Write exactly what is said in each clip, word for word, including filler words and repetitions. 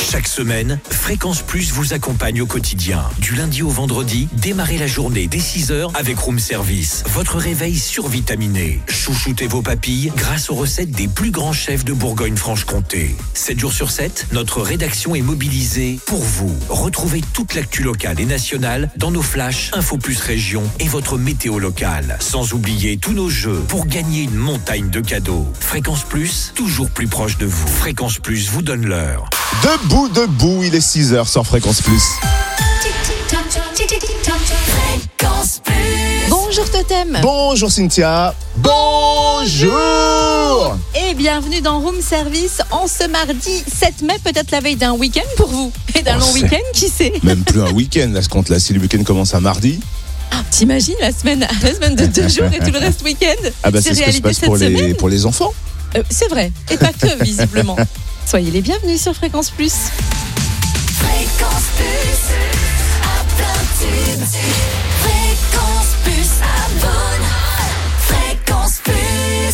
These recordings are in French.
Chaque semaine, Fréquence Plus vous accompagne au quotidien. Du lundi au vendredi, démarrez la journée dès six heures avec Room Service. Votre réveil survitaminé. Chouchoutez vos papilles grâce aux recettes des plus grands chefs de Bourgogne-Franche-Comté. sept jours sur sept, notre rédaction est mobilisée pour vous. Retrouvez toute l'actu locale et nationale dans nos flashs Info Plus Région et votre météo locale. Sans oublier tous nos jeux pour gagner une montagne de cadeaux. Fréquence Plus, toujours plus proche de vous. Fréquence Plus vous donne l'heure. Debout, debout, il est six heures sur Fréquence Plus. Bonjour Totem. Bonjour Cynthia. Bonjour. Et bienvenue dans Room Service en ce mardi sept mai, peut-être la veille d'un week-end pour vous. Et d'un Oh, long c'est- week-end, qui sait. Même plus un week-end, là, ce compte là. Si le week-end commence à mardi, Ah, t'imagines la semaine, la semaine de deux jours et tout le reste week-end. ah bah c'est ce qui se réalité passe cette pour les, semaine. pour les enfants. Euh, c'est vrai, et pas que visiblement. Soyez les bienvenus sur Fréquence Plus. Fréquence Plus, à plein tube. Fréquence Plus, abonne. Fréquence Plus.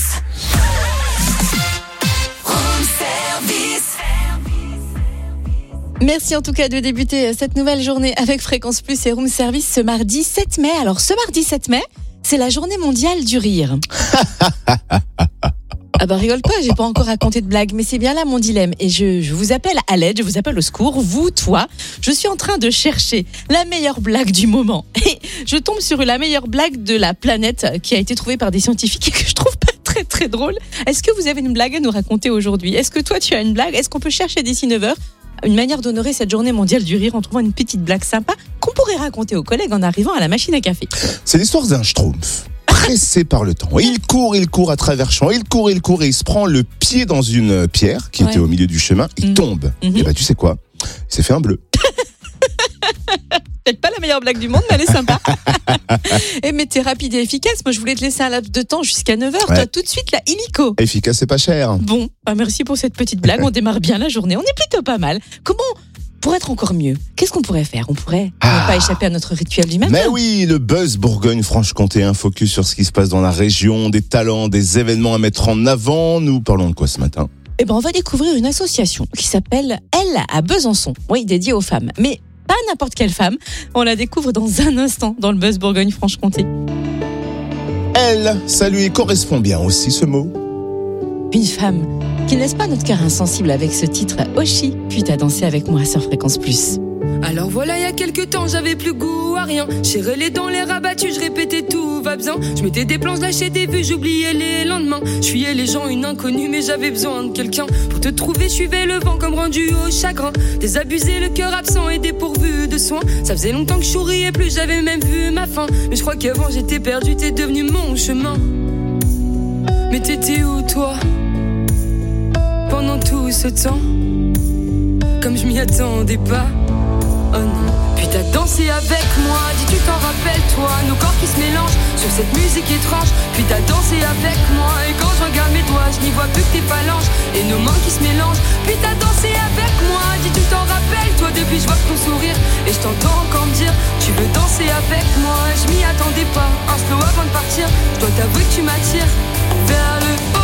Room Service. Merci en tout cas de débuter cette nouvelle journée avec Fréquence Plus et Room Service ce mardi sept mai. Alors ce mardi sept mai, c'est la journée mondiale du rire. Ah bah rigole pas, j'ai pas encore raconté de blague, mais c'est bien là mon dilemme. Et je, je vous appelle à l'aide, je vous appelle au secours, vous, toi. Je suis en train de chercher la meilleure blague du moment. Et je tombe sur la meilleure blague de la planète qui a été trouvée par des scientifiques et que je trouve pas très très drôle. Est-ce que vous avez une blague à nous raconter aujourd'hui ? Est-ce que toi tu as une blague ? Est-ce qu'on peut chercher d'ici neuf heures une manière d'honorer cette journée mondiale du rire en trouvant une petite blague sympa qu'on pourrait raconter aux collègues en arrivant à la machine à café ? C'est l'histoire d'un schtroumpf. Pressé par le temps. Il court, il court à travers champs, il court, il court et il se prend le pied dans une pierre qui Ouais. était au milieu du chemin. Il Mhm. tombe. Mhm. Et bah tu sais quoi ? Il s'est fait un bleu. Peut-être pas la meilleure blague du monde, mais elle est sympa. Et mais t'es rapide et efficace. Moi, je voulais te laisser un laps de temps jusqu'à neuf heures. Ouais. Toi, tout de suite, là, illico. Efficace et pas cher. Bon, bah merci pour cette petite blague. On démarre bien la journée. On est plutôt pas mal. Comment, pour être encore mieux, qu'est-ce qu'on pourrait faire ? On pourrait Ah. ne pas échapper à notre rituel du matin. Mais oui, le buzz Bourgogne-Franche-Comté, un focus sur ce qui se passe dans la région, des talents, des événements à mettre en avant. Nous parlons de quoi ce matin ? Eh ben, on va découvrir une association qui s'appelle Elle à Besançon. Oui, dédiée aux femmes. Mais pas n'importe quelle femme. On la découvre dans un instant dans le buzz Bourgogne-Franche-Comté. Elle, ça lui correspond bien aussi ce mot. Une femme qui ne laisse pas notre cœur insensible avec ce titre Oshi, puis t'as dansé avec moi sur Fréquence Plus. Alors voilà, il y a quelques temps, j'avais plus goût à rien. J'ai les dans les rabattus, je répétais tout va bien. Je mettais des plans, je lâchais des vues, j'oubliais les lendemains. Je fuyais les gens, une inconnue, mais j'avais besoin de quelqu'un. Pour te trouver, je suivais le vent comme rendu au chagrin. Désabusé, le cœur absent et dépourvu de soins. Ça faisait longtemps que je souriais plus, j'avais même vu ma fin. Mais je crois qu'avant j'étais perdu, t'es devenu mon chemin. Mais t'étais où toi ? Pendant tout ce temps, comme je m'y attendais pas. Oh non. Puis t'as dansé avec moi, dis tu t'en rappelles toi, nos corps qui se mélangent sur cette musique étrange. Puis t'as dansé avec moi, et quand je regarde mes doigts, je n'y vois plus que tes phalanges et nos mains qui se mélangent. Puis t'as dansé avec moi, dis tu t'en rappelles toi, depuis je vois ton sourire et je t'entends encore me dire tu veux danser avec moi. Je m'y attendais pas, un slow avant de partir, je dois t'avouer que tu m'attires vers le haut.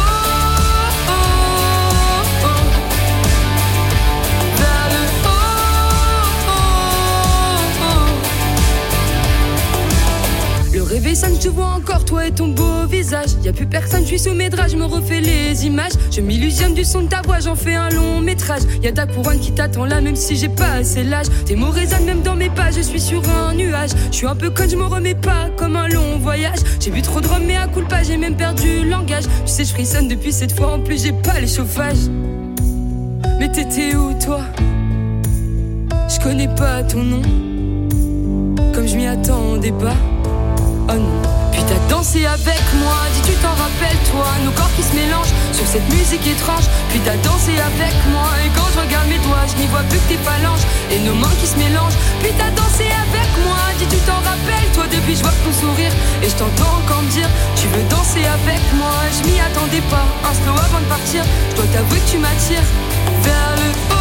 Le réveil sonne, je te vois encore, toi et ton beau visage. Y'a plus personne, je suis sous mes draps, je me refais les images. Je m'illusionne du son de ta voix, j'en fais un long métrage. Y'a ta couronne qui t'attend là, même si j'ai pas assez l'âge. Tes mots résonnent même dans mes pas, je suis sur un nuage. Je suis un peu conne, je me remets pas comme un long voyage. J'ai bu trop de rhum, mais à coup de pas, j'ai même perdu le langage. Tu sais, je frissonne depuis cette fois, en plus j'ai pas les chauffages. Mais t'étais où toi ? Je connais pas ton nom, comme je m'y attendais pas. Oh non. Puis t'as dansé avec moi, dis tu t'en rappelles toi, nos corps qui se mélangent sur cette musique étrange. Puis t'as dansé avec moi, et quand je regarde mes doigts, je n'y vois plus que tes phalanges et nos mains qui se mélangent. Puis t'as dansé avec moi, dis tu t'en rappelles toi, depuis je vois ton sourire et je t'entends encore me dire tu veux danser avec moi. Je m'y attendais pas, un slow avant de partir, je dois t'avouer que tu m'attires vers le haut.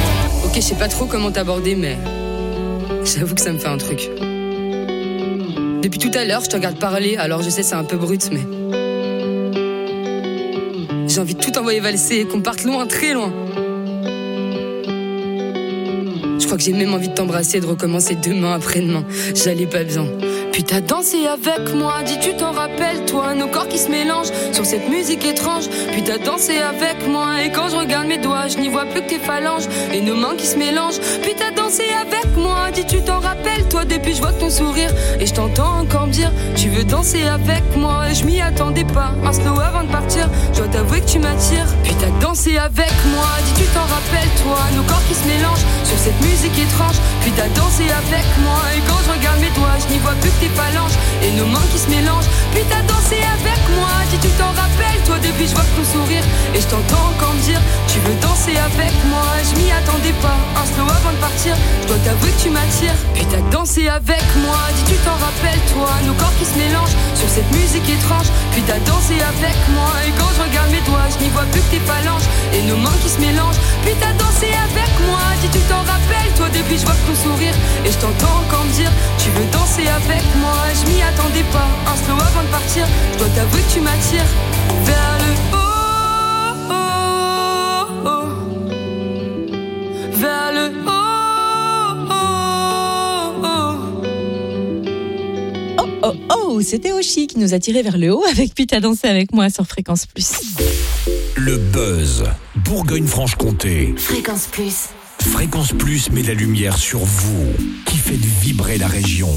Je sais pas trop comment t'aborder, mais j'avoue que ça me fait un truc. Depuis tout à l'heure, je te regarde parler, alors je sais c'est un peu brut, mais j'ai envie de tout envoyer valser, qu'on parte loin, très loin. Je crois que j'ai même envie de t'embrasser, de recommencer demain, après-demain. J'allais pas bien. Puis t'as dansé avec moi, dis tu t'en rappelles toi, nos corps qui se mélangent sur cette musique étrange. Puis t'as dansé avec moi, et quand je regarde mes doigts, je n'y vois plus que tes phalanges et nos mains qui se mélangent. Puis t'as dansé avec moi, dis tu t'en rappelles toi, depuis je vois ton sourire et je t'entends encore me dire tu veux danser avec moi. Et je m'y attendais pas, un slow avant de partir, je dois t'avouer que tu m'attires. Puis t'as dansé avec moi, dis tu t'en rappelles toi, nos corps qui se mélangent sur cette musique étrange. Puis t'as dansé avec moi, et quand je regarde mes doigts, je n'y vois plus que tes phalanges et nos mains qui se mélangent. Puis t'as dansé avec moi, dis tu t'en rappelles toi, depuis je vois ton sourire et je t'entends encore me dire tu veux danser avec moi. Je m'y attendais pas, un slow avant de partir, je dois t'avouer que tu m'attires. Puis t'as dansé avec moi, dis tu t'en rappelles toi, nos corps qui se mélangent sur cette musique étrange. Puis t'as dansé avec moi, et quand je regarde mes doigts, je n'y vois plus que tes phalanges et nos mains qui se mélangent. Puis t'as dansé avec moi, dis tu t'en rappelles toi, depuis je vois ton sourire et je t'entends encore me dire tu veux danser avec moi. Je m'y attendais pas, un slow avant de partir, je dois t'avouer que tu m'attires vers le haut, oh, oh, vers le haut, oh, oh. Oh oh oh, c'était Oshi qui nous a tiré vers le haut avec Puis t'as dansé avec moi sur Fréquence Plus. Le buzz, Bourgogne-Franche-Comté. Fréquence Plus. Fréquence Plus met la lumière sur vous, qui faites vibrer la région.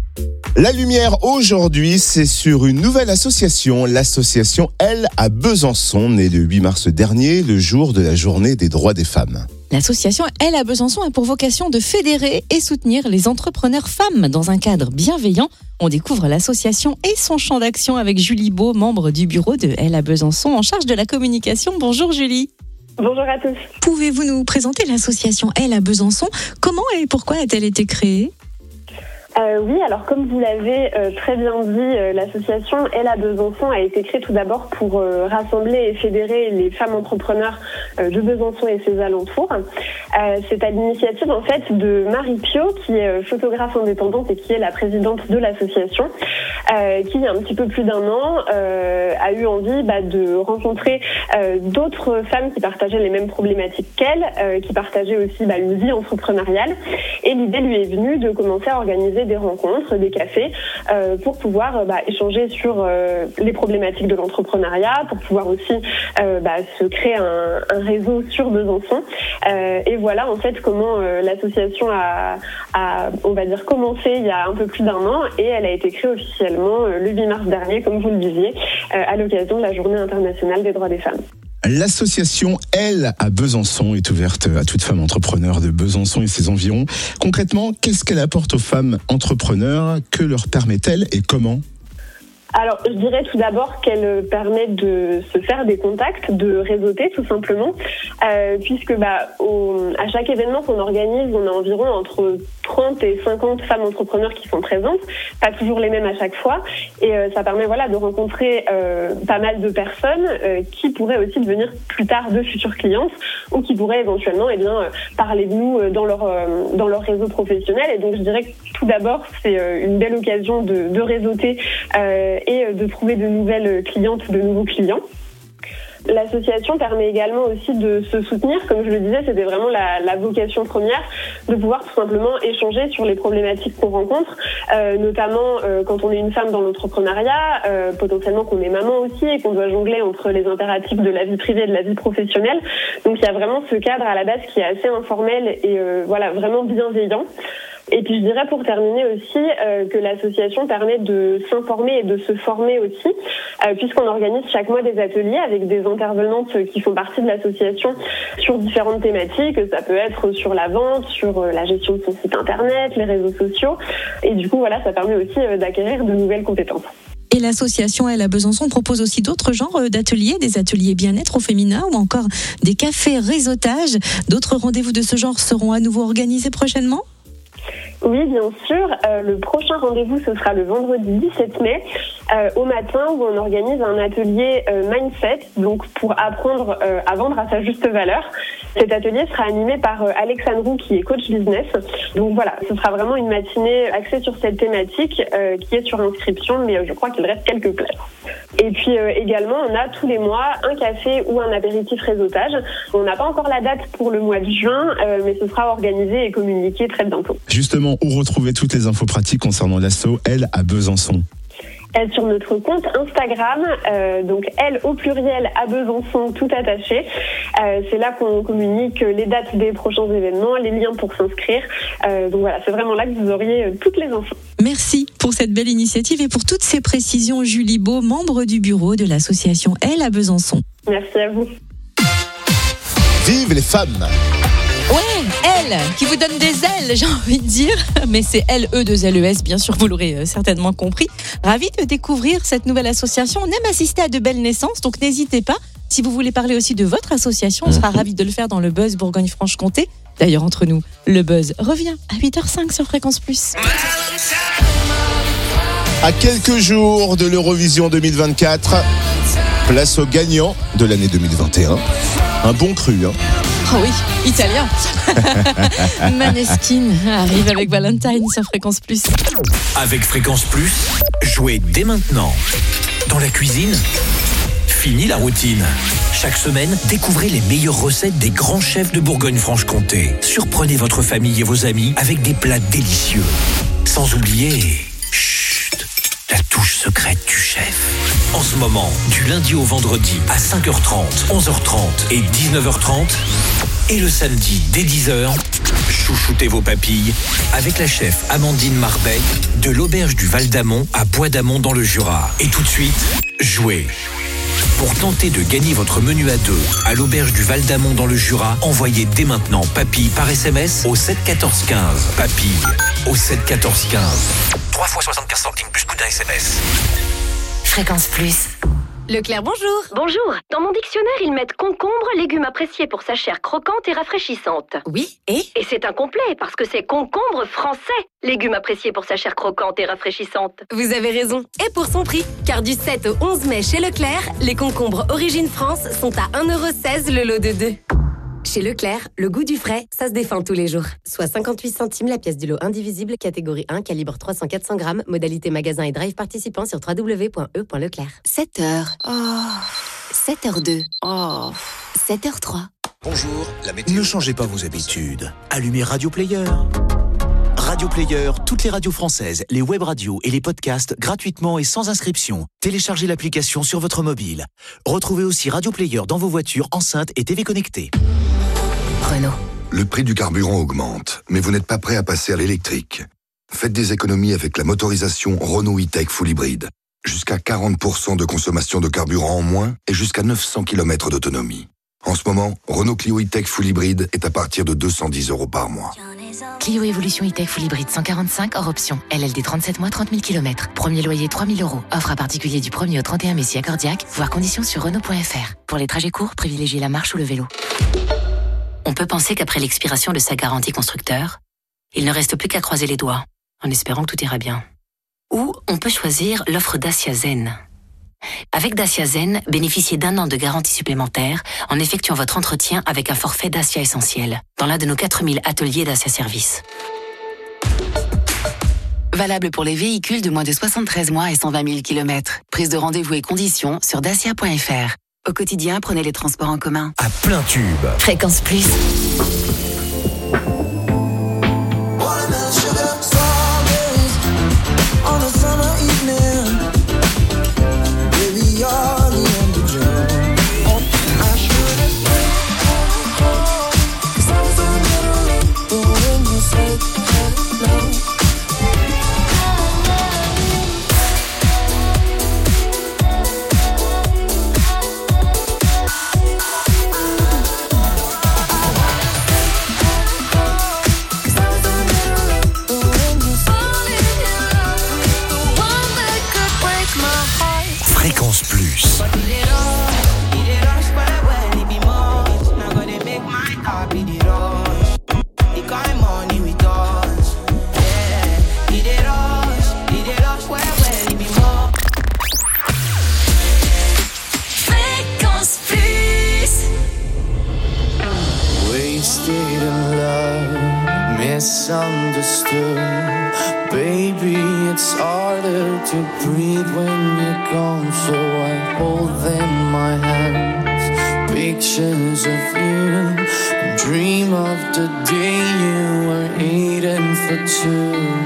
La lumière aujourd'hui, c'est sur une nouvelle association, l'association Elle à Besançon, née le huit mars dernier, le jour de la journée des droits des femmes. L'association Elle à Besançon a pour vocation de fédérer et soutenir les entrepreneurs femmes dans un cadre bienveillant. On découvre l'association et son champ d'action avec Julie Beau, membre du bureau de Elle à Besançon, en charge de la communication. Bonjour Julie. Bonjour à tous. Pouvez-vous nous présenter l'association Elle à Besançon ? Comment et pourquoi a-t-elle été créée ? Euh, oui, alors comme vous l'avez euh, très bien dit, euh, l'association Elle à Besançon a été créée tout d'abord pour euh, rassembler et fédérer les femmes entrepreneurs euh, de Besançon et ses alentours. Euh, c'est à l'initiative en fait de Marie Pio, qui est euh, photographe indépendante et qui est la présidente de l'association, euh, qui il y a un petit peu plus d'un an euh, a eu envie bah, de rencontrer euh, d'autres femmes qui partageaient les mêmes problématiques qu'elle, euh, qui partageaient aussi bah, une vie entrepreneuriale. Et l'idée lui est venue de commencer à organiser des rencontres, des cafés, euh, pour pouvoir euh, bah, échanger sur euh, les problématiques de l'entrepreneuriat, pour pouvoir aussi euh, bah, se créer un, un réseau sur Besançon. Euh, et voilà en fait comment euh, l'association a, a, on va dire, commencé il y a un peu plus d'un an, et elle a été créée officiellement euh, le huit mars dernier, comme vous le disiez, euh, à l'occasion de la Journée internationale des droits des femmes. L'association Elle à Besançon est ouverte à toute femme entrepreneur de Besançon et ses environs. Concrètement, qu'est-ce qu'elle apporte aux femmes entrepreneurs ? Que leur permet-elle et comment ? Alors, je dirais tout d'abord qu'elle permet de se faire des contacts, de réseauter tout simplement, euh, puisque bah, au, à chaque événement qu'on organise, on a environ entre trente et cinquante femmes entrepreneurs qui sont présentes, pas toujours les mêmes à chaque fois, et euh, ça permet voilà de rencontrer euh, pas mal de personnes euh, qui pourraient aussi devenir plus tard de futures clientes, ou qui pourraient éventuellement eh bien, euh, parler de nous dans leur, euh, dans leur réseau professionnel. Et donc je dirais que tout d'abord, c'est euh, une belle occasion de, de réseauter euh, et de trouver de nouvelles clientes, de nouveaux clients. L'association permet également aussi de se soutenir. Comme je le disais, c'était vraiment la, la vocation première, de pouvoir tout simplement échanger sur les problématiques qu'on rencontre, euh, notamment euh, quand on est une femme dans l'entrepreneuriat, euh, potentiellement qu'on est maman aussi et qu'on doit jongler entre les impératifs de la vie privée et de la vie professionnelle. Donc il y a vraiment ce cadre à la base qui est assez informel et euh, voilà vraiment bienveillant. Et puis je dirais pour terminer aussi euh, que l'association permet de s'informer et de se former aussi, euh, puisqu'on organise chaque mois des ateliers avec des intervenantes qui font partie de l'association sur différentes thématiques. Ça peut être sur la vente, sur la gestion de son site internet, les réseaux sociaux. Et du coup, voilà, ça permet aussi euh, d'acquérir de nouvelles compétences. Et l'association Elle à Besançon propose aussi d'autres genres d'ateliers, des ateliers bien-être au féminin ou encore des cafés réseautage. D'autres rendez-vous de ce genre seront à nouveau organisés prochainement ? Oui, bien sûr. Euh, le prochain rendez-vous, ce sera le vendredi dix-sept mai, euh, au matin, où on organise un atelier euh, mindset, donc pour apprendre euh, à vendre à sa juste valeur. Cet atelier sera animé par Alexandre Roux, qui est coach business. Donc voilà, ce sera vraiment une matinée axée sur cette thématique euh, qui est sur inscription, mais je crois qu'il reste quelques places. Et puis euh, également, on a tous les mois un café ou un apéritif réseautage. On n'a pas encore la date pour le mois de juin, euh, mais ce sera organisé et communiqué très bientôt. Justement, où retrouver toutes les infos pratiques concernant l'asso Elle à Besançon? Elle sur notre compte Instagram, euh, donc elle au pluriel à Besançon tout attaché. Euh, c'est là qu'on communique les dates des prochains événements, les liens pour s'inscrire. Euh, donc voilà, c'est vraiment là que vous auriez euh, toutes les infos. Merci pour cette belle initiative et pour toutes ces précisions, Julie Beau, membre du bureau de l'association Elle à Besançon. Merci à vous. Vive les femmes! Ouais, elle, qui vous donne des ailes, j'ai envie de dire. Mais c'est L E deux L E S, bien sûr, vous l'aurez euh, certainement compris. Ravi de découvrir cette nouvelle association. On aime assister à de belles naissances, donc n'hésitez pas. Si vous voulez parler aussi de votre association, on sera ravis de le faire dans le Buzz Bourgogne-Franche-Comté. D'ailleurs, entre nous, le Buzz revient à huit heures cinq sur Fréquence Plus. À quelques jours de l'Eurovision deux mille vingt-quatre, place aux gagnants de l'année deux mille vingt et un. Un bon cru, hein. Oh oui, italien. Maneskin arrive avec Valentine sur Fréquence Plus. Avec Fréquence Plus, jouez dès maintenant. Dans la cuisine, fini la routine. Chaque semaine, découvrez les meilleures recettes des grands chefs de Bourgogne-Franche-Comté. Surprenez votre famille et vos amis avec des plats délicieux. Sans oublier... Chut, la touche secrète du chef. En ce moment, du lundi au vendredi à cinq heures trente, onze heures trente et dix-neuf heures trente. Et le samedi, dès dix heures, chouchoutez vos papilles avec la chef Amandine Marbet de l'auberge du Val-d'Amont à Bois-d'Amont dans le Jura. Et tout de suite, jouez. Pour tenter de gagner votre menu à deux à l'auberge du Val-d'Amont dans le Jura, envoyez dès maintenant papille par S M S au sept quatorze quinze. Papille au sept quatorze quinze. trois fois soixante-quinze centimes plus coût d'un S M S. Fréquence Plus. Leclerc, bonjour. Bonjour. Dans mon dictionnaire, ils mettent concombre, légume apprécié pour sa chair croquante et rafraîchissante. Oui, et Et c'est incomplet parce que c'est concombre français, légume apprécié pour sa chair croquante et rafraîchissante. vous avez raison. Et pour son prix, car du sept au onze mai chez Leclerc, les concombres Origine France sont à un euro seize le lot de deux. Chez Leclerc, le goût du frais, ça se défend tous les jours. Soit cinquante-huit centimes la pièce du lot indivisible, catégorie un, calibre trois cents à quatre cents grammes, modalité magasin et drive participant sur w w w point e point leclerc. sept heures. Oh. sept heures deux. Oh. sept heures trois. Bonjour, la météo. Ne changez pas vos habitudes. Allumez Radio Player. Radio Player, toutes les radios françaises, les web radios et les podcasts gratuitement et sans inscription. Téléchargez l'application sur votre mobile. Retrouvez aussi Radio Player dans vos voitures, enceintes et T V connectées. Renault. Le prix du carburant augmente, mais vous n'êtes pas prêt à passer à l'électrique. Faites des économies avec la motorisation Renault E-Tech Full Hybrid. Jusqu'à quarante pour cent de consommation de carburant en moins et jusqu'à neuf cents kilomètres d'autonomie. En ce moment, Renault Clio E-Tech Full Hybrid est à partir de deux cent dix euros par mois. Clio Evolution E-Tech Full Hybrid cent quarante-cinq hors option. L L D trente-sept mois, trente mille kilomètres. Premier loyer trois mille euros. Offre à particulier du premier au trente et un mai si accordiaque. Voir conditions sur Renault point F R. Pour les trajets courts, privilégiez la marche ou le vélo. On peut penser qu'après l'expiration de sa garantie constructeur, il ne reste plus qu'à croiser les doigts, en espérant que tout ira bien. Ou on peut choisir l'offre Dacia Zen. Avec Dacia Zen, bénéficiez d'un an de garantie supplémentaire en effectuant votre entretien avec un forfait Dacia Essentiel dans l'un de nos quatre mille ateliers Dacia Service. Valable pour les véhicules de moins de soixante-treize mois et cent vingt mille kilomètres. Prise de rendez-vous et conditions sur dacia point F R. Au quotidien, prenez les transports en commun. À plein tube. Fréquence Plus. it's harder to breathe when you're gone, so I hold in my hands pictures of you. Dream of the day you were eating for two.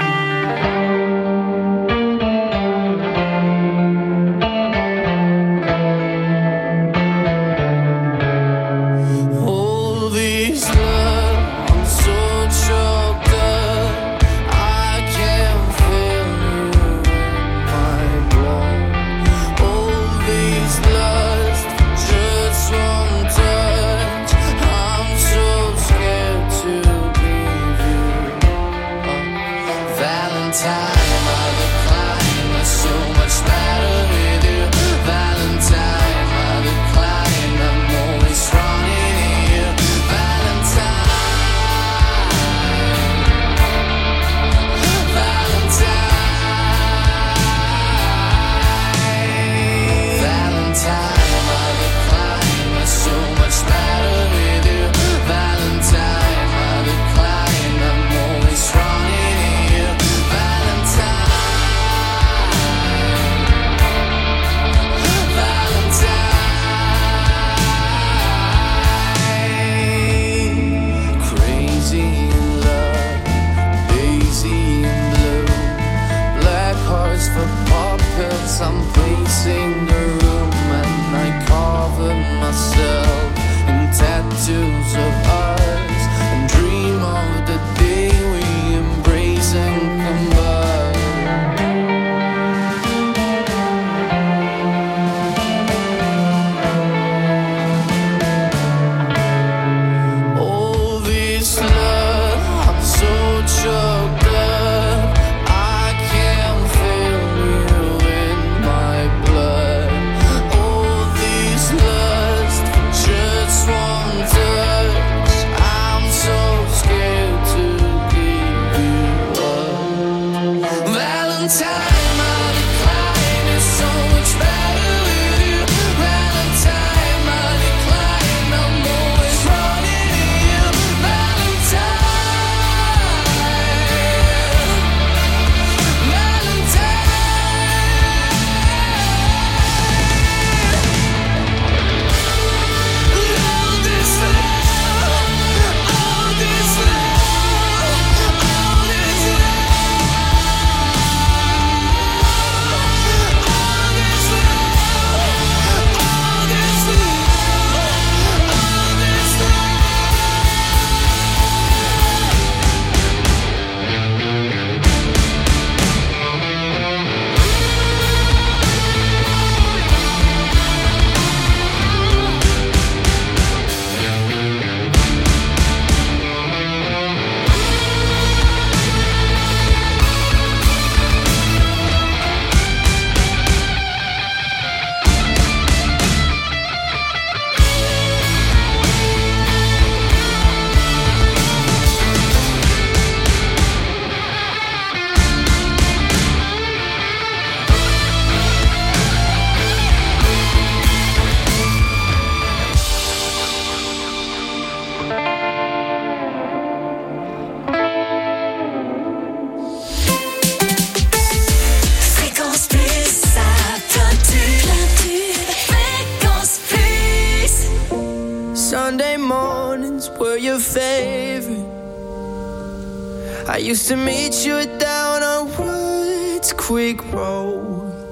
I used to meet you down on Woods Creek Road.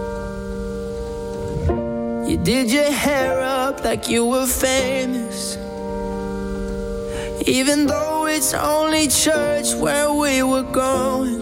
You did your hair up like you were famous, even though it's only church where we were going.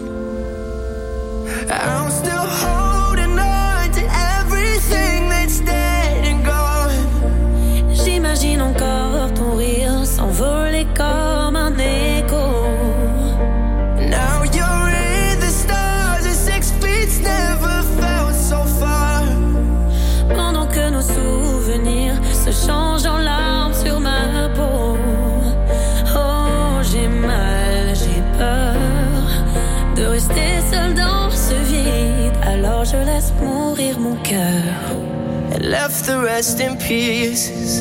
I'm still holding on to everything that's dead and gone. J'imagine encore ton rire s'envoler comme un écho. Now you're in the stars and six feet never felt so far. Pendant que nos souvenirs se changent en larmes sur ma peau. Oh, j'ai mal, j'ai peur de rester seule dans ce vide. Alors je laisse mourir mon cœur. And left the rest in pieces.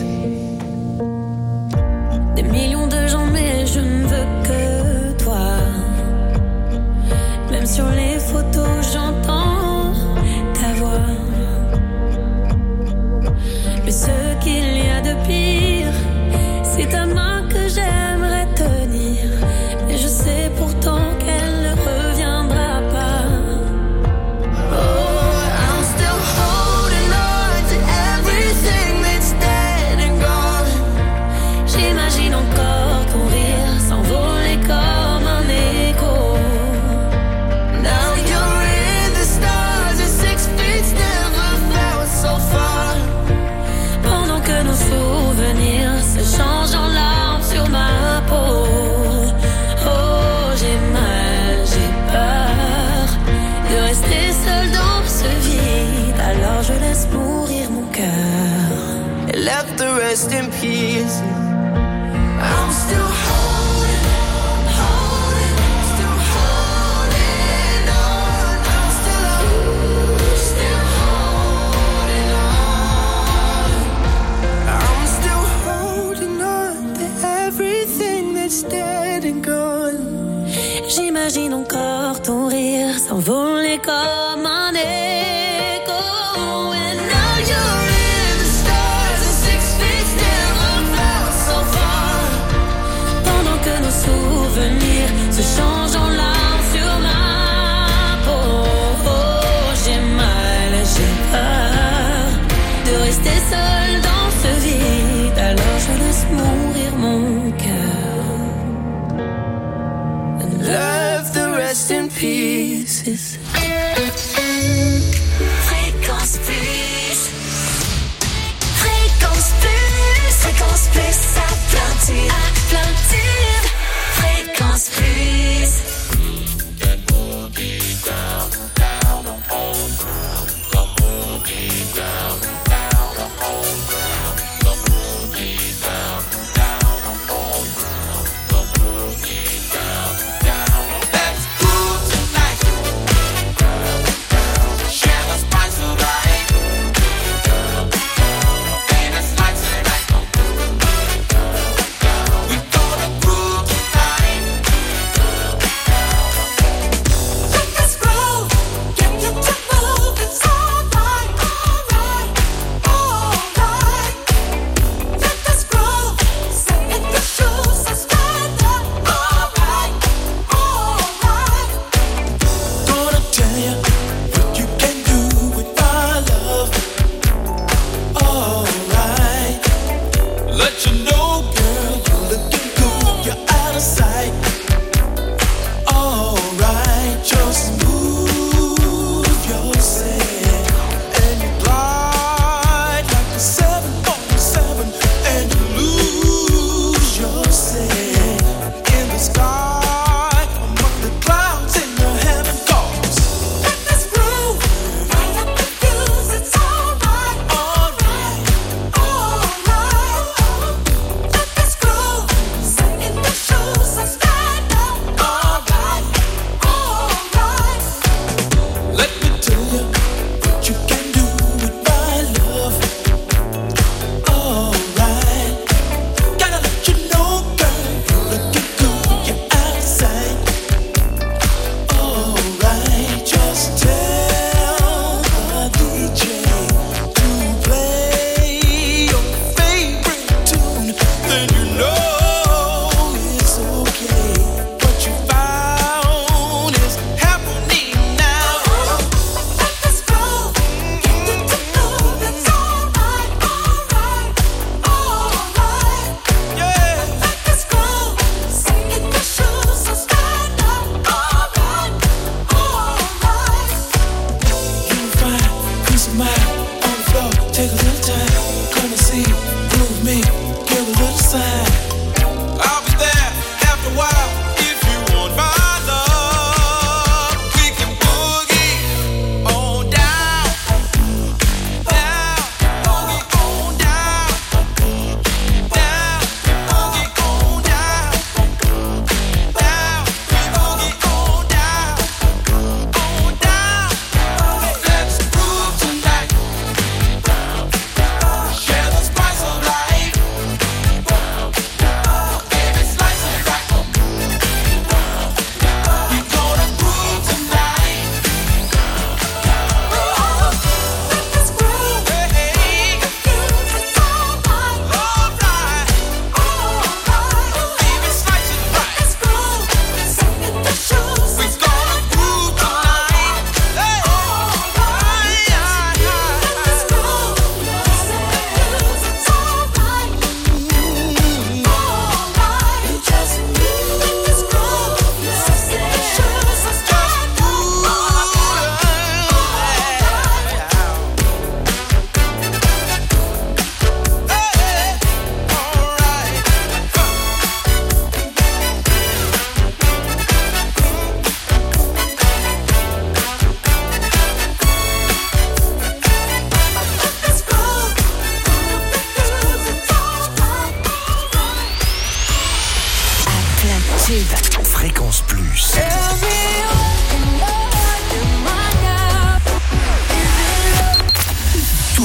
Des millions de gens, mais je ne veux que toi. Même sur les photos cœur. It left the rest in pieces. I'm still holding on, holding, still holding on. I'm still, still holding on. I'm still holding on to everything that's dead and gone. J'imagine encore ton rire s'envoler comme un écho. And now you're in the stars and six feet still on felt so far. Pendant que nos souvenirs se changent en larmes sur ma peau. Oh, j'ai mal, j'ai peur de rester seule dans ce vide. Alors je laisse mourir mon cœur. And left the rest in pieces. Fréquence plus. Fréquence plus. Fréquence plus à plein tube. À plein tube. Fréquence plus.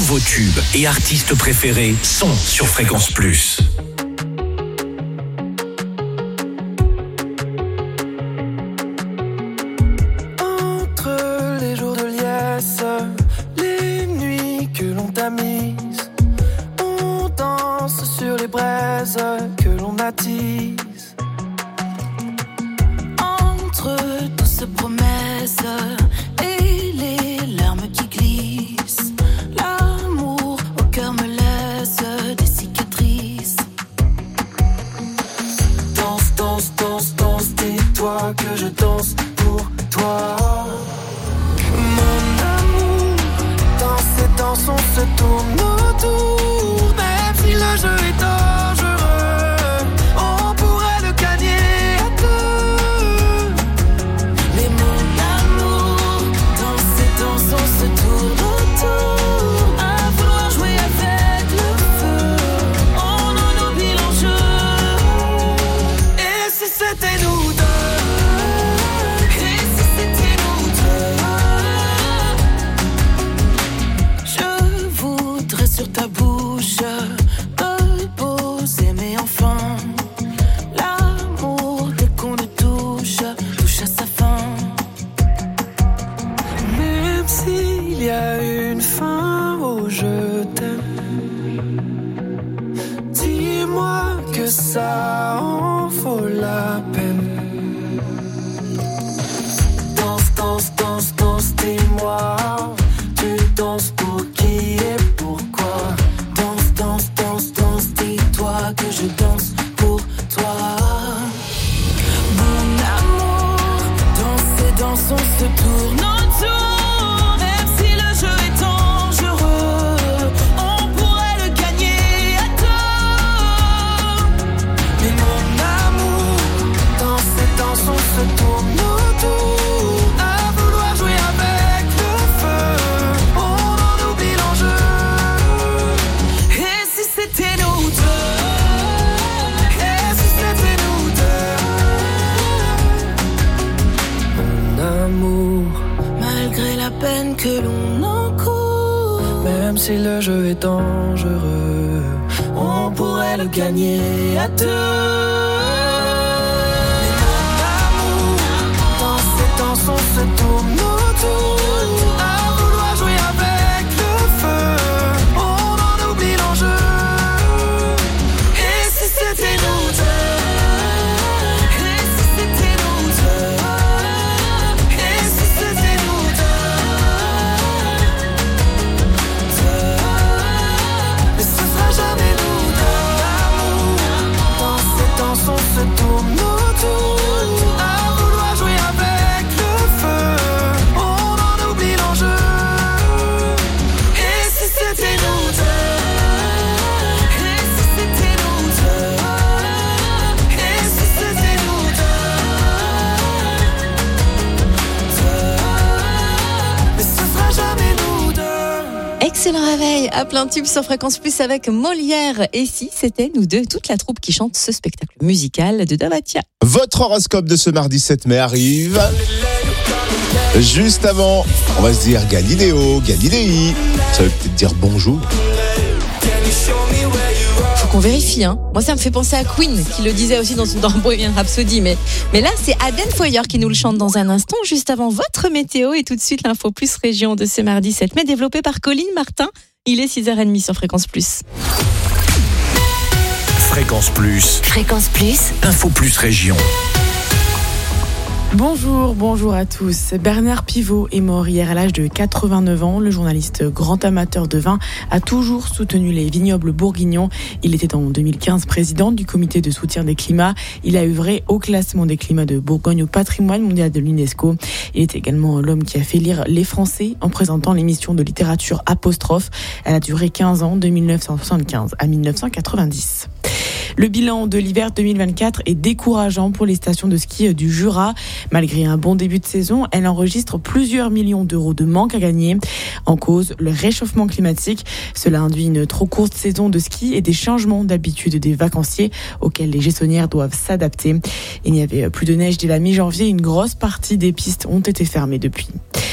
vos tubes et artistes préférés sont sur Fréquence Plus. Entre les jours de liesse, les nuits que l'on tamise, on danse sur les braises que l'on attise. Entre toutes ces promesses et les larmes qui glissent, l'amour au cœur me laisse des cicatrices. Danse, danse, danse, danse, dis-toi que je danse pour toi. Mon amour, dans ces danses on se tourne autour. Même si le jeu est dangereux, on pourrait le gagner à deux. Mais mon amour, dans ces danses on se tourne autour. À vouloir jouer avec le feu, on en oublie l'enjeu. Et si c'était nous deux? Et si c'était nous deux? Je voudrais sur ta bouche me poser, mais enfin l'amour dès qu'on le touche touche à sa fin. Même s'il y a une fin au je t'aime, dis-moi que ça en vaut la peine. Danse, danse, danse, danse, dis-moi, tu danses pour qui et pourquoi? Danse, danse, danse, danse, dis-toi que je danse pour toi. Mon amour, dans ces danses on se tourne autour. Même si le jeu est dangereux, on pourrait le gagner à deux. Mais mon amour, dans ces danses on se tourne autour. À vouloir jouer avec le feu, on en oublie l'enjeu. Et si c'était nous deux? Et si c'était nous deux? Mon amour, malgré la peine que l'on encourt, même si le jeu est dangereux, on pourrait le gagner à deux. Mais mon amour, dans ces danses on se tourne autour. À vouloir jouer avec le feu, on en oublie l'enjeu. Et si c'était nous deux? Et si c'était nous deux? Et si c'était nous deux? Mais ce sera jamais nous deux. L'amour, dans ces danses on se tourne autour. À vouloir jouer avec le feu, on en oublie l'enjeu. Et si c'était nous deux? Et si c'était nous deux? Et si c'était nous deux? Mais ce sera jamais nous deux. Excellent réveil à plein tube sur Fréquence Plus avec Molière. Et si c'était nous deux, toute la troupe qui chante ce spectacle musical de Davatia. Votre horoscope de ce mardi sept mai arrive. Juste avant, on va se dire Galiléo, Galilei. Ça veut peut-être dire bonjour. Faut qu'on vérifie, hein. Moi, ça me fait penser à Queen, qui le disait aussi dans, dans Bohemian Rhapsody. Mais, mais là, c'est Aden Foyer qui nous le chante dans un instant, juste avant votre météo. Et tout de suite, l'info plus région de ce mardi sept mai, développé par Colline Martin. Il est six heures trente sur Fréquence Plus. Fréquence Plus. Fréquence Plus. Info Plus Région. Bonjour, bonjour à tous. Bernard Pivot est mort hier à l'âge de quatre-vingt-neuf ans. Le journaliste grand amateur de vin a toujours soutenu les vignobles bourguignons. Il était en deux mille quinze président du comité de soutien des climats. Il a œuvré au classement des climats de Bourgogne au patrimoine mondial de l'UNESCO. Il est également l'homme qui a fait lire les Français en présentant l'émission de littérature Apostrophe. Elle a duré quinze ans, de mille neuf cent soixante-quinze à mille neuf cent quatre-vingt-dix. Le bilan de l'hiver deux mille vingt-quatre est décourageant pour les stations de ski du Jura. Malgré un bon début de saison, elle enregistre plusieurs millions d'euros de manque à gagner. En cause, le réchauffement climatique. Cela induit une trop courte saison de ski et des changements d'habitude des vacanciers auxquels les gestionnaires doivent s'adapter. Il n'y avait plus de neige dès la mi-janvier. Une grosse partie des pistes ont été fermées depuis.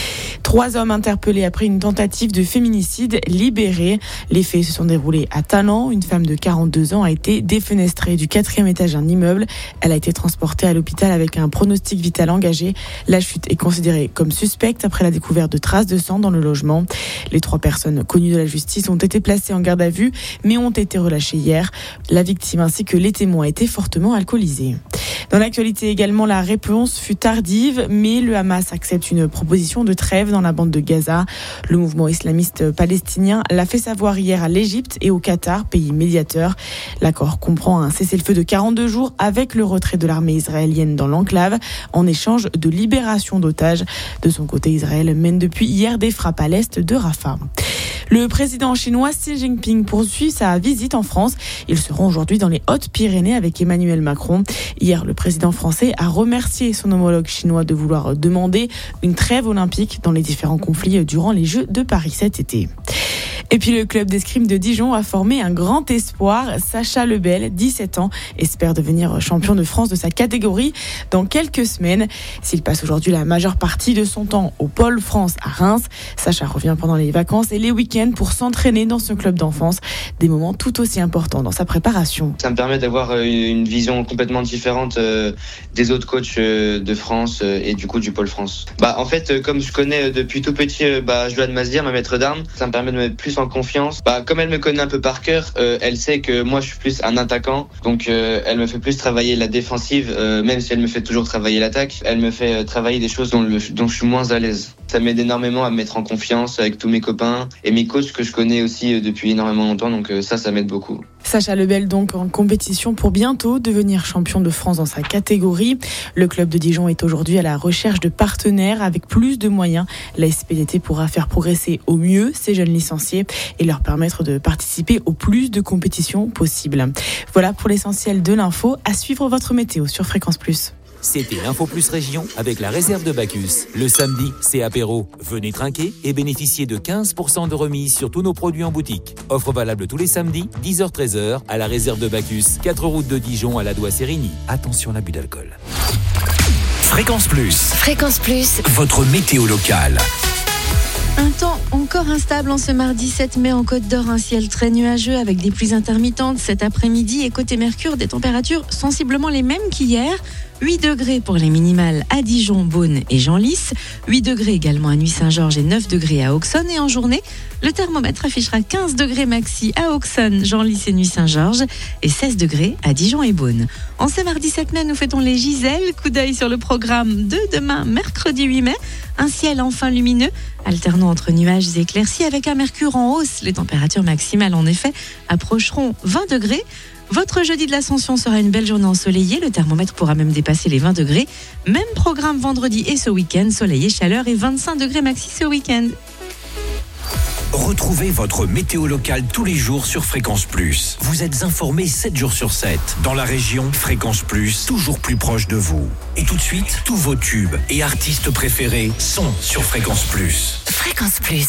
Trois hommes interpellés après une tentative de féminicide libérés. Les faits se sont déroulés à Tanan. Une femme de quarante-deux ans a été défenestrée du quatrième étage d'un immeuble. Elle a été transportée à l'hôpital avec un pronostic vital engagé. La chute est considérée comme suspecte après la découverte de traces de sang dans le logement. Les trois personnes connues de la justice ont été placées en garde à vue, mais ont été relâchées hier. La victime ainsi que les témoins étaient fortement alcoolisés. Dans l'actualité également, la réponse fut tardive, mais le Hamas accepte une proposition de trêve dans la bande de Gaza. Le mouvement islamiste palestinien l'a fait savoir hier à l'Égypte et au Qatar, pays médiateur. L'accord comprend un cessez-le-feu de quarante-deux jours avec le retrait de l'armée israélienne dans l'enclave en échange de libération d'otages. De son côté, Israël mène depuis hier des frappes à l'est de Rafah. Le président chinois Xi Jinping poursuit sa visite en France. Ils seront aujourd'hui dans les Hautes-Pyrénées avec Emmanuel Macron. Hier, le président français a remercié son homologue chinois de vouloir demander une trêve olympique dans les différents conflits durant les Jeux de Paris cet été. Et puis le club d'escrime de Dijon a formé un grand espoir. Sacha Lebel, dix-sept ans, espère devenir champion de France de sa catégorie dans quelques semaines. S'il passe aujourd'hui la majeure partie de son temps au Pôle France à Reims, Sacha revient pendant les vacances et les week-ends pour s'entraîner dans son club d'enfance. Des moments tout aussi importants dans sa préparation. Ça me permet d'avoir une vision complètement différente des autres coachs de France et du coup du Pôle France. Bah en fait, comme je connais depuis tout petit bah, Joanne Mazir, ma maître d'armes, ça me permet de me mettre plus en confiance. Bah, comme elle me connaît un peu par cœur, euh, elle sait que moi je suis plus un attaquant, donc euh, elle me fait plus travailler la défensive, euh, même si elle me fait toujours travailler l'attaque, elle me fait euh, travailler des choses dont, le, dont je suis moins à l'aise. Ça m'aide énormément à me mettre en confiance avec tous mes copains et mes coachs que je connais aussi euh, depuis énormément longtemps, donc euh, ça, ça m'aide beaucoup. Sacha Lebel donc en compétition pour bientôt devenir champion de France dans sa catégorie. Le club de Dijon est aujourd'hui à la recherche de partenaires avec plus de moyens. La S P D T pourra faire progresser au mieux ces jeunes licenciés et leur permettre de participer au plus de compétitions possibles. Voilà pour l'essentiel de l'info. À suivre votre météo sur Fréquence Plus. C'était l'Info Plus Région avec la réserve de Bacchus. Le samedi, c'est apéro. Venez trinquer et bénéficiez de quinze pour cent de remise sur tous nos produits en boutique. Offre valable tous les samedis, dix heures treize heures, à la réserve de Bacchus, quatre route de Dijon à la Doigt-Sérigny. Attention à l'abus d'alcool. Fréquence Plus. Fréquence Plus. Votre météo locale. Un temps encore instable en ce mardi sept mai en Côte d'Or, un ciel très nuageux avec des pluies intermittentes cet après-midi et côté Mercure, des températures sensiblement les mêmes qu'hier. huit degrés pour les minimales à Dijon, Beaune et Genlis, huit degrés également à Nuit-Saint-Georges et neuf degrés à Auxonne. Et en journée, le thermomètre affichera quinze degrés maxi à Auxonne, Genlis et Nuit-Saint-Georges et seize degrés à Dijon et Beaune. En ce mardi sept mai, nous fêtons les Giselles. Coup d'œil sur le programme de demain, mercredi huit mai. Un ciel enfin lumineux, alternant entre nuages et éclaircies avec un mercure en hausse. Les températures maximales, en effet, approcheront vingt degrés. Votre jeudi de l'Ascension sera une belle journée ensoleillée. Le thermomètre pourra même dépasser les vingt degrés. Même programme vendredi et ce week-end. Soleil et chaleur et vingt-cinq degrés maxi ce week-end. Retrouvez votre météo locale tous les jours sur Fréquence Plus. Vous êtes informés sept jours sur sept. Dans la région, Fréquence Plus, toujours plus proche de vous. Et tout de suite, tous vos tubes et artistes préférés sont sur Fréquence Plus. Fréquence Plus.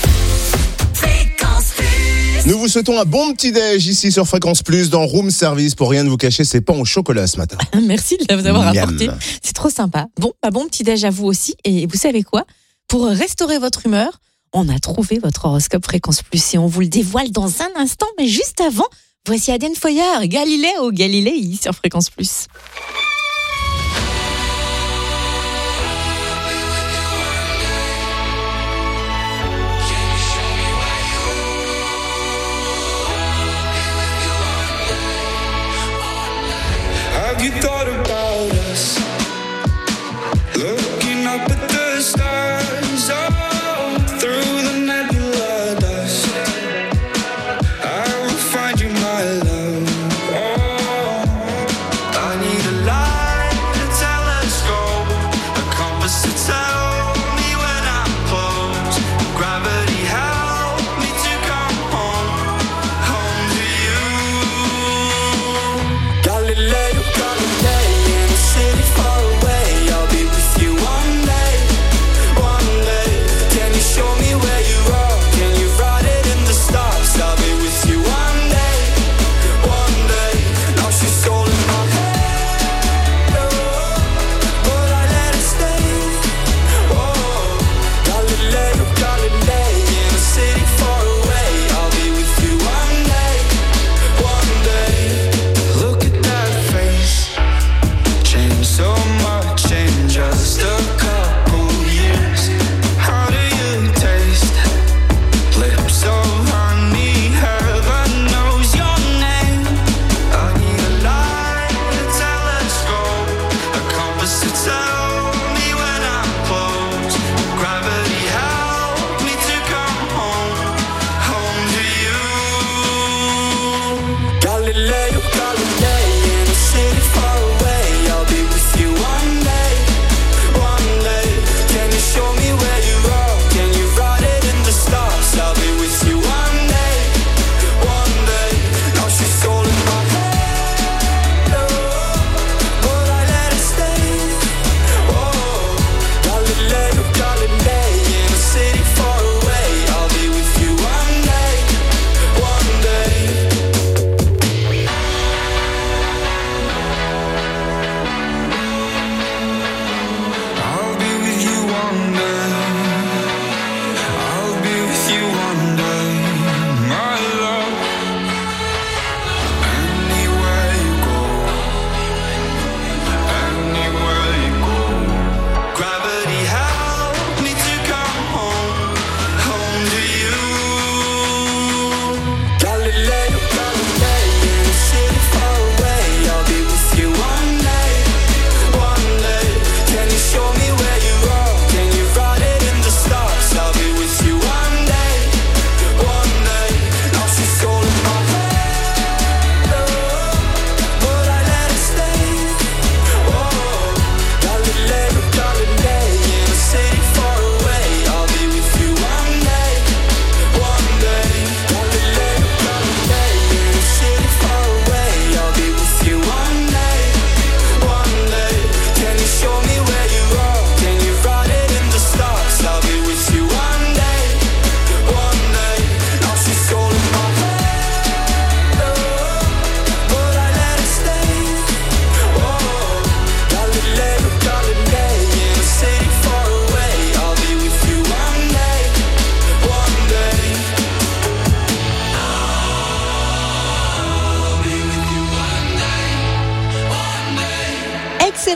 Fréquence Plus. Nous vous souhaitons un bon petit-déj ici sur Fréquence Plus dans Room Service. Pour rien de vous cacher, c'est pain au chocolat ce matin. Merci de vous avoir Miam. apporté. C'est trop sympa. Bon, bah bon petit-déj à vous aussi. Et vous savez quoi ? Pour restaurer votre humeur, on a trouvé votre horoscope Fréquence Plus et on vous le dévoile dans un instant. Mais juste avant, voici Aden Foyard, Galileo Galilei sur Fréquence Plus. Have you thought about us? Looking up at the stars, oh, through the nebula dust. I will find you, my love. Oh, I need a light, a telescope, a compass to tell me when I'm close. Gravity help me to come home, home to you. Galileo. Galilei, in a city far away, I'll be with you one day, one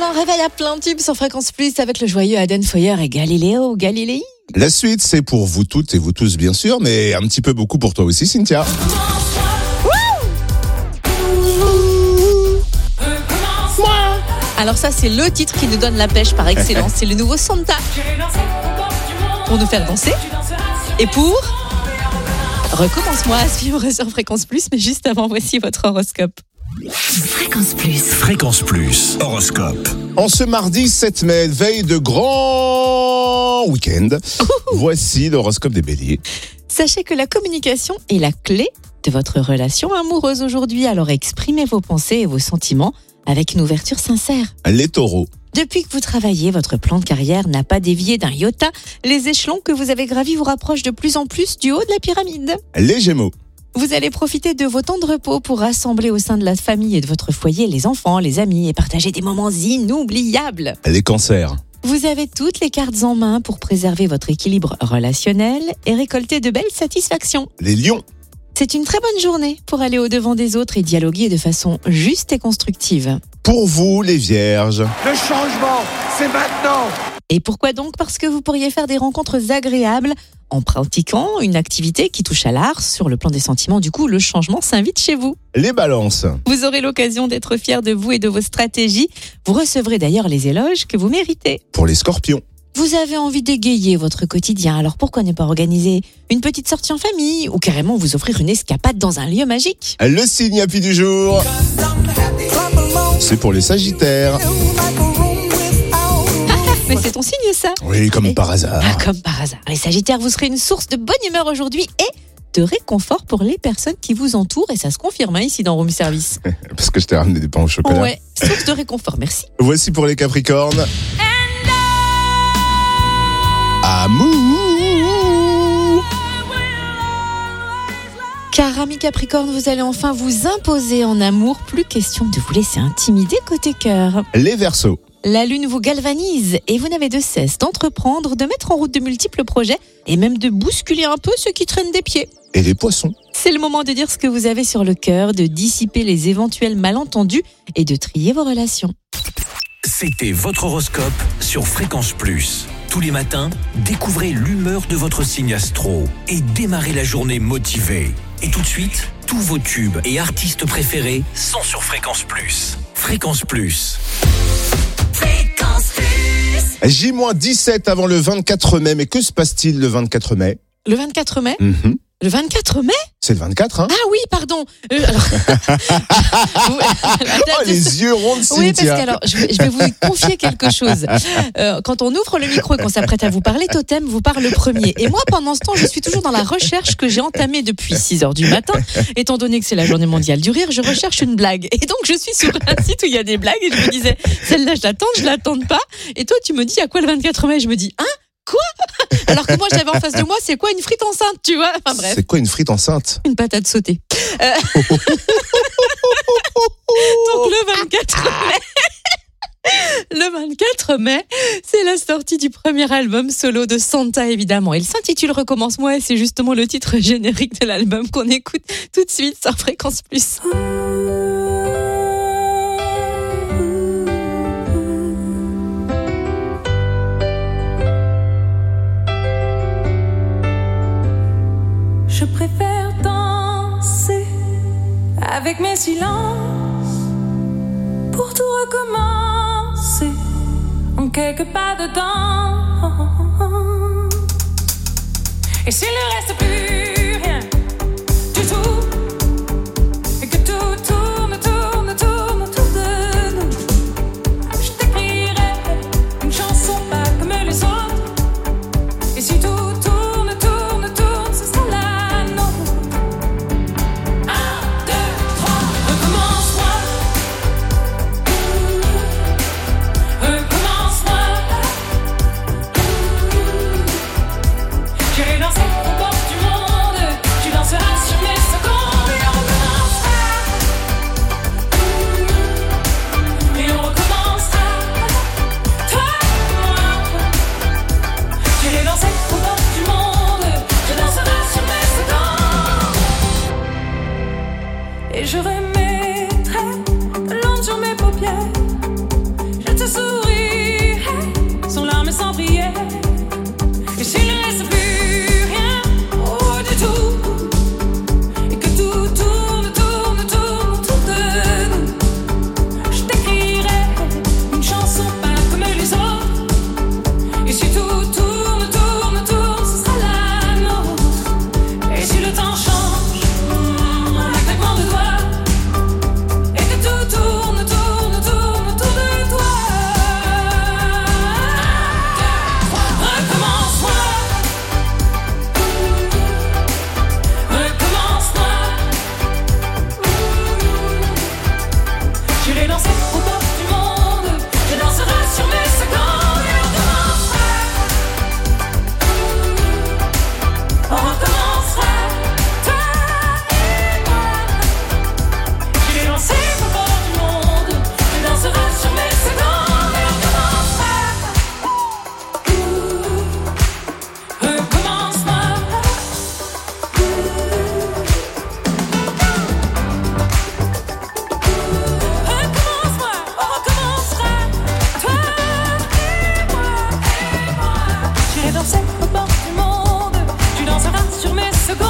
un réveil à plein tube sur Fréquence Plus avec le joyeux Aden Foyer et Galiléo Galilei. La suite, c'est pour vous toutes et vous tous, bien sûr, mais un petit peu beaucoup pour toi aussi, Cynthia. Alors ça, c'est le titre qui nous donne la pêche par excellence. C'est le nouveau Santa. Pour nous faire danser. Et pour... Recommence-moi à suivre sur Fréquence Plus, mais juste avant, voici votre horoscope. Fréquence Plus. Fréquence Plus. Horoscope. En ce mardi sept mai, veille de grand week-end, voici l'horoscope des béliers. Sachez que la communication est la clé de votre relation amoureuse aujourd'hui. Alors exprimez vos pensées et vos sentiments avec une ouverture sincère. Les taureaux. Depuis que vous travaillez, votre plan de carrière n'a pas dévié d'un iota. Les échelons que vous avez gravis vous rapprochent de plus en plus du haut de la pyramide. Les gémeaux. Vous allez profiter de vos temps de repos pour rassembler au sein de la famille et de votre foyer les enfants, les amis et partager des moments inoubliables. Les cancers. Vous avez toutes les cartes en main pour préserver votre équilibre relationnel et récolter de belles satisfactions. Les lions. C'est une très bonne journée pour aller au-devant des autres et dialoguer de façon juste et constructive. Pour vous, les vierges. Le changement, c'est maintenant. Et pourquoi donc ? Parce que vous pourriez faire des rencontres agréables en pratiquant une activité qui touche à l'art. Sur le plan des sentiments, du coup, le changement s'invite chez vous. Les balances. Vous aurez l'occasion d'être fiers de vous et de vos stratégies. Vous recevrez d'ailleurs les éloges que vous méritez. Pour les scorpions. Vous avez envie d'égayer votre quotidien, alors pourquoi ne pas organiser une petite sortie en famille ou carrément vous offrir une escapade dans un lieu magique ? Le signe happy du jour, c'est pour les sagittaires. Mais c'est ton signe ça ? Oui, comme et... par hasard. Ah, comme par hasard. Les sagittaires, vous serez une source de bonne humeur aujourd'hui et de réconfort pour les personnes qui vous entourent et ça se confirme hein, ici dans Room Service. Parce que je t'ai ramené des pains au chocolat. Ouais, source de réconfort, merci. Voici pour les capricornes. Amour. Car amis Capricorne, vous allez enfin vous imposer en amour. Plus question de vous laisser intimider côté cœur. Les Verseaux. La lune vous galvanise et vous n'avez de cesse d'entreprendre, de mettre en route de multiples projets et même de bousculer un peu ceux qui traînent des pieds. Et les Poissons. C'est le moment de dire ce que vous avez sur le cœur, de dissiper les éventuels malentendus et de trier vos relations. C'était votre horoscope sur Fréquence Plus. Tous les matins, découvrez l'humeur de votre signe astro et démarrez la journée motivé. Et tout de suite, tous vos tubes et artistes préférés sont sur Fréquence Plus. Fréquence Plus. Fréquence Plus. J dix-sept avant le vingt-quatre mai. Mais que se passe-t-il le vingt-quatre mai ? Le vingt-quatre mai ? mm-hmm. Le vingt-quatre mai ? C'est le vingt-quatre, hein ? Ah oui, pardon. Euh, alors... oh, les yeux ronds de Cynthia. Oui, parce que alors, je vais, je vais vous confier quelque chose. Euh, quand on ouvre le micro et qu'on s'apprête à vous parler, Totem vous parle le premier. Et moi, pendant ce temps, je suis toujours dans la recherche que j'ai entamée depuis six heures du matin. Étant donné que c'est la journée mondiale du rire, je recherche une blague. Et donc, je suis sur un site où il y a des blagues et je me disais, celle-là, je l'attends, je l'attends pas. Et toi, tu me dis, à quoi le vingt-quatre mai ? Je me dis, hein ? Quoi ? Alors que moi, j'avais en face de moi, c'est quoi une frite enceinte, tu vois ? Enfin bref. C'est quoi une frite enceinte ? Une patate sautée. Euh... Donc le vingt-quatre mai, le vingt-quatre mai, c'est la sortie du premier album solo de Santa, évidemment. Il s'intitule Recommence-moi et c'est justement le titre générique de l'album qu'on écoute tout de suite sur Fréquence Plus. Je préfère danser avec mes silences pour tout recommencer en quelques pas de temps. Et s'il ne reste plus rien du tout et que tout tourne, tourne, tourne autour de nous, je t'écrirai une chanson pas comme les autres. Et si tout tourne, tourne, tourne, ce sera là. Et je remettrai de l'ombre sur mes paupières. Je te souviens. dehors du monde, tu danseras sur mes secondes.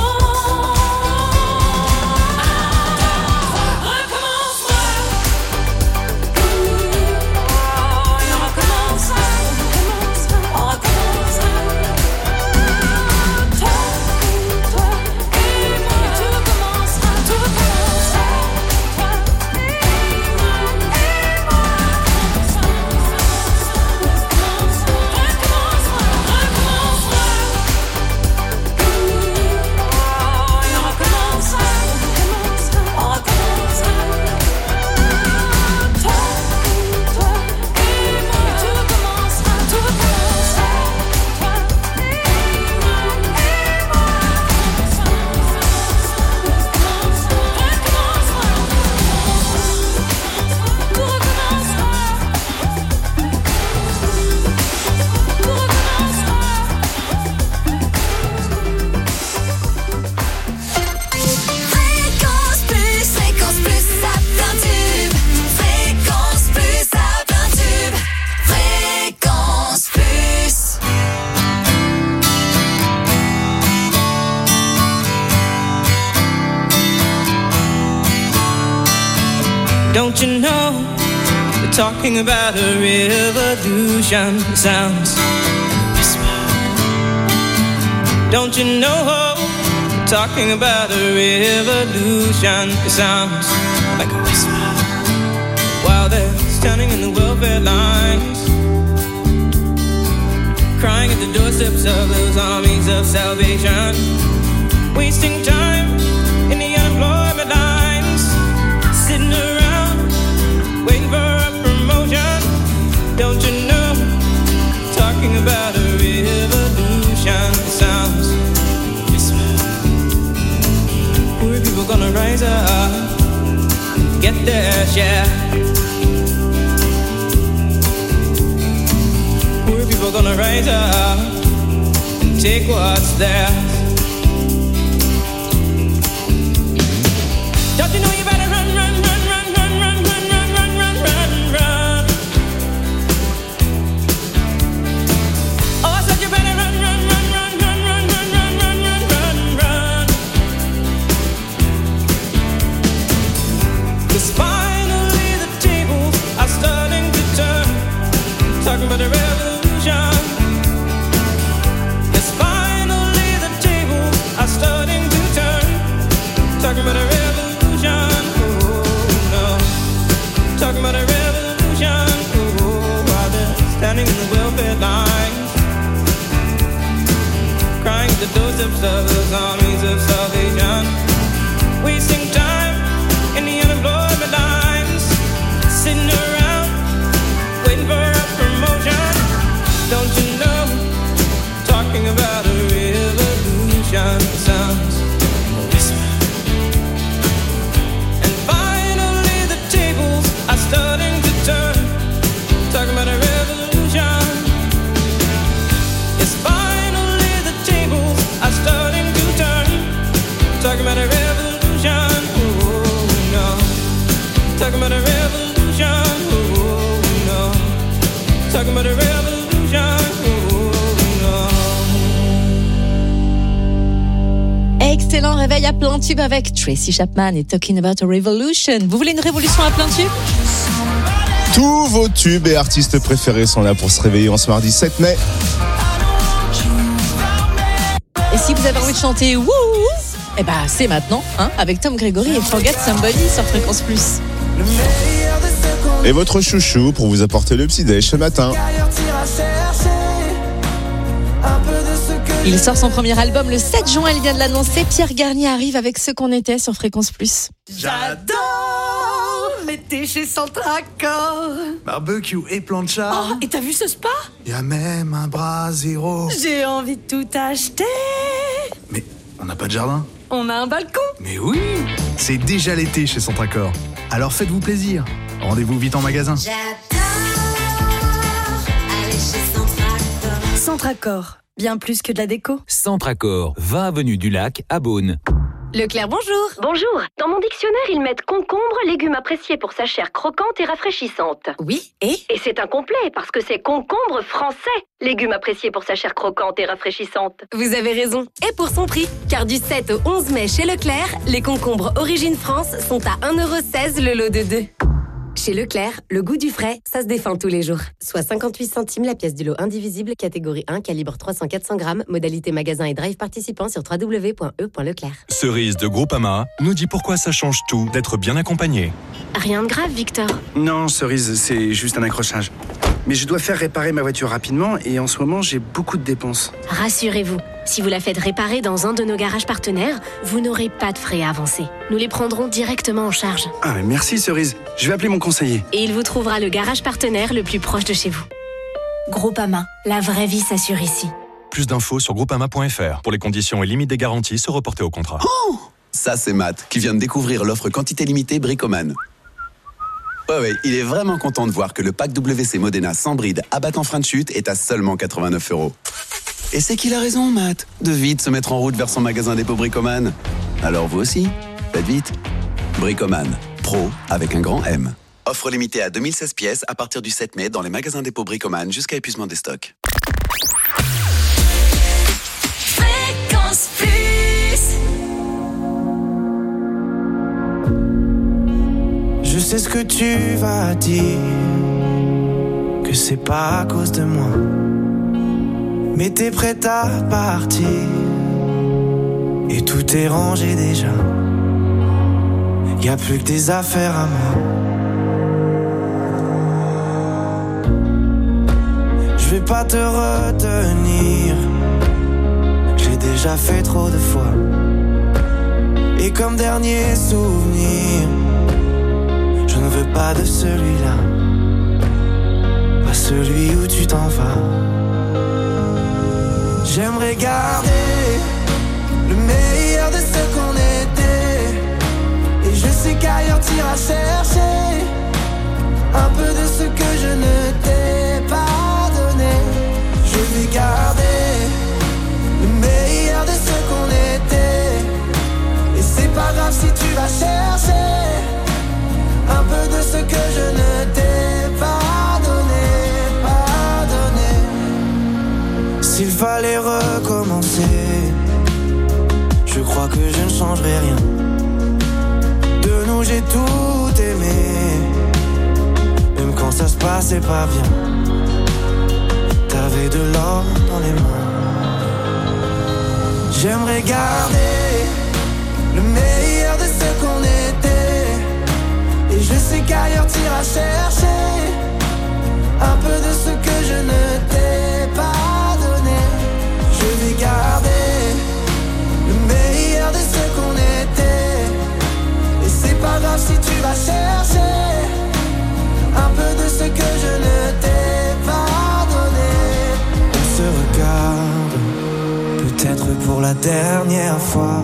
Don't you know, we're talking about a revolution. It sounds like a whisper. Don't you know, we're talking about a revolution. It sounds like a whisper. While they're standing in the welfare lines, crying at the doorsteps of those armies of salvation, wasting time in the unemployment lines, sitting around waiting for a promotion. Don't you know, talking about a revolution. It sounds whisper. Poor people gonna rise up, get their share. Poor people gonna rise up and take what's theirs. Don't you know you better run, run, run, run, run, run, run, run, run, run, run, run. Oh, I said you better run, run, run, run, run, run, run, run, run, run, run, run. 'Cause finally the tables are starting to turn, talking about a revolution. 'Cause finally the tables are starting to turn, talking about a revolution. Talking about a revolution, oh, while they're standing in the welfare lines, crying at the doorsteps of those armies of salvation, wasting time in the unemployment lines, sitting around waiting for a promotion. Don't you know, talking about a revolution sounds whisper. And finally the tables are starting to turn, talking about a revolution. Yes, finally the tables are starting to turn, talking about a revolution. Oh no, talking about a revolution. Oh no, talking about a revolution. Oh no. Excellent réveil à plein tube avec Tracy Chapman et Talking About a Revolution. Vous voulez une révolution à plein tube? Tous vos tubes et artistes préférés sont là pour se réveiller en ce mardi sept mai. Et si vous avez envie de chanter wouhou, eh ben c'est maintenant, hein, avec Tom Gregory et Forget Somebody sur Fréquence Plus. Et votre chouchou pour vous apporter le petit déj ce matin. Il sort son premier album le sept juin, il vient de l'annoncer. Pierre Garnier arrive avec Ce qu'on était sur Fréquence Plus. J'adore l'été chez Centracor. Barbecue et plancha. Oh, et t'as vu ce spa? Y a même un Brasero. J'ai envie de tout acheter. Mais on n'a pas de jardin. On a un balcon. Mais oui, c'est déjà l'été chez Centracor. Alors faites-vous plaisir. Rendez-vous vite en magasin. J'adore aller chez Centracor. Centracor, bien plus que de la déco. Centracor, vingt avenue du Lac à Beaune. Leclerc, bonjour. Bonjour. Dans mon dictionnaire, ils mettent concombre, légume apprécié pour sa chair croquante et rafraîchissante. Oui, et Et c'est incomplet parce que c'est concombre français, légume apprécié pour sa chair croquante et rafraîchissante. vous avez raison. Et pour son prix, car du sept au onze mai chez Leclerc, les concombres Origine France sont à un euro seize le lot de deux. Chez Leclerc, le goût du frais, ça se défend tous les jours. Soit cinquante-huit centimes la pièce du lot indivisible, catégorie un, calibre trois cents à quatre cents grammes, modalité magasin et drive participant sur w w w point e point leclerc. Cerise de Groupama nous dit pourquoi ça change tout d'être bien accompagné. Rien de grave, Victor. Non, Cerise, c'est juste un accrochage. Mais je dois faire réparer ma voiture rapidement et en ce moment, j'ai beaucoup de dépenses. Rassurez-vous, si vous la faites réparer dans un de nos garages partenaires, vous n'aurez pas de frais à avancer. Nous les prendrons directement en charge. Ah, mais merci Cerise. Je vais appeler mon conseiller. Et il vous trouvera le garage partenaire le plus proche de chez vous. Groupama, la vraie vie s'assure ici. Plus d'infos sur groupama point f r. Pour les conditions et limites des garanties, se reporter au contrat. Oh, ça, c'est Matt, qui vient de découvrir l'offre quantité limitée Bricoman. Ouais, ouais, il est vraiment content de voir que le pack W C Modena sans bride, abattant frein de chute, est à seulement quatre-vingt-neuf euros. Et c'est qu'il a raison, Matt, de vite se mettre en route vers son magasin dépôt Bricoman. Alors vous aussi, faites vite. Bricoman, pro avec un grand M. Offre limitée à deux mille seize pièces à partir du sept mai dans les magasins dépôt Bricoman jusqu'à épuisement des stocks. Fréquence Plus. Je sais ce que tu vas dire, que c'est pas à cause de moi, mais t'es prête à partir, et tout est rangé déjà. Y a plus que des affaires à moi. Je vais pas te retenir, j'ai déjà fait trop de fois. Et comme dernier souvenir, je ne veux pas de celui-là, pas celui où tu t'en vas. J'aimerais garder le meilleur de ce qu'on était, et je sais qu'ailleurs t'iras chercher un peu de ce que je ne t'ai pas donné. Je vais garder le meilleur de ce qu'on était, et c'est pas grave si tu vas chercher un peu de ce que je ne t'ai pas donné, pas donné. S'il fallait recommencer, je crois que je ne changerai rien. De nous j'ai tout aimé, même quand ça se passait pas bien. T'avais de l'or dans les mains. J'aimerais garder le meilleur de ce qu'on était, et je sais qu'ailleurs t'iras chercher un peu de ce que je ne t'ai pas donné. Je vais garder le meilleur de ce qu'on était, et c'est pas grave si tu vas chercher un peu de ce que je ne t'ai pas donné. On se regarde, peut-être pour la dernière fois,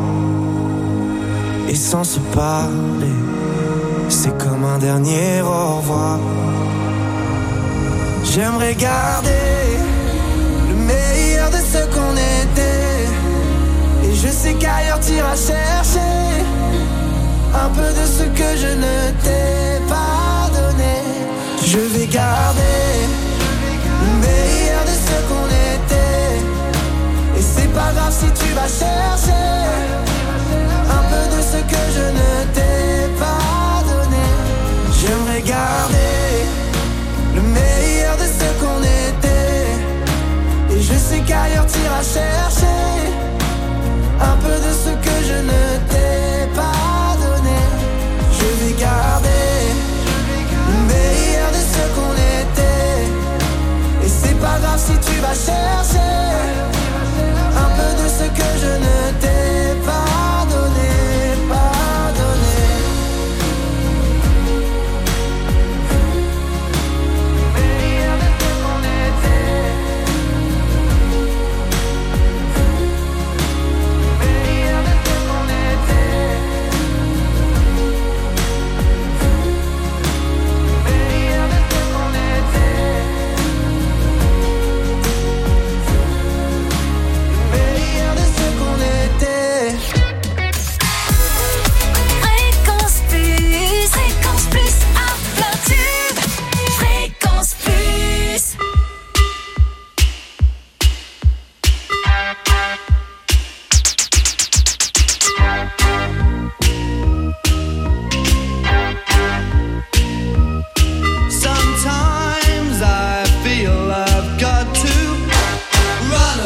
et sans se parler, c'est comme un dernier au revoir. J'aimerais garder le meilleur de ce qu'on était, et je sais qu'ailleurs t'iras chercher un peu de ce que je ne t'ai pas donné. Je vais garder le meilleur de ce qu'on était, et c'est pas grave si tu vas chercher un peu de ce que je ne t'ai pas donné. J'aimerais garder le meilleur de ce qu'on était, et je sais qu'ailleurs t'iras chercher un peu de ce que je ne t'ai pas donné. Je vais garder le meilleur de ce qu'on était, et c'est pas grave si tu vas chercher un peu de ce que je ne t'ai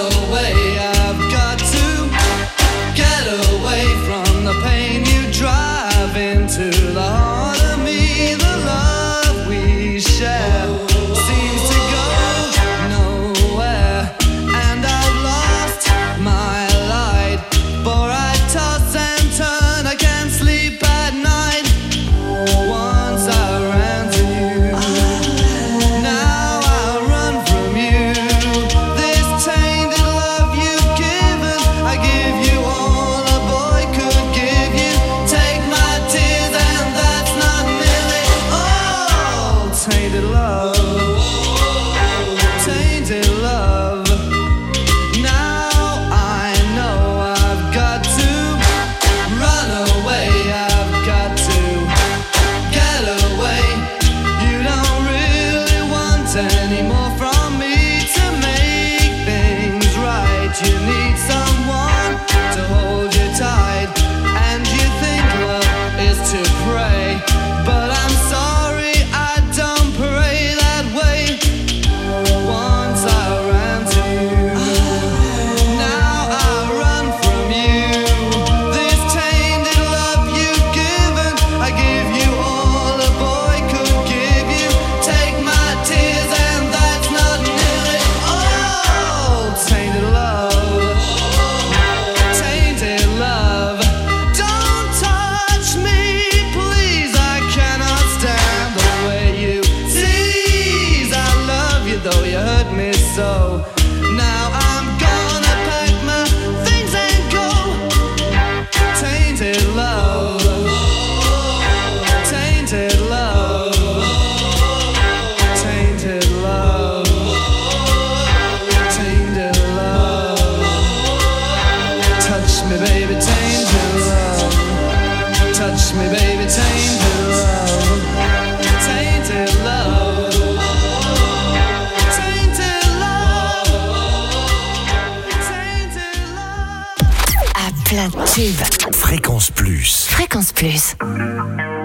away, I've got to get away from the pain you drive into the heart of me. The love we share seems to go nowhere, and I've lost my light, for I toss and turn, I can't sleep at night. Once I ran to you, now I run from you. This tainted love you've given, I give you all a boy could give you. Take my tears and that's not nearly all. Tainted love, tainted love. Now I know I've got to run away, I've got to get away. You don't really want any more from me to make things right. You need someone to hold you tight, and you think love is to pray, but I'm sorry, I don't pray that way. Once I ran to you, now I run from you. This tainted love you've given, I give you all a boy could give you. Take my tears and that's not nearly all. Tainted love, tainted love. Don't touch me, please, I cannot stand the way you tease. I love you though you hurt me so. Now I'm gonna pack my things and go. Tainted love, tainted love, tainted love, tainted love. Touch me, baby, tainted love. Touch me, baby, tainted love. Tainted love. Tainted love. Tainted love. À plein de tubes. Fréquence Plus. Fréquence Plus.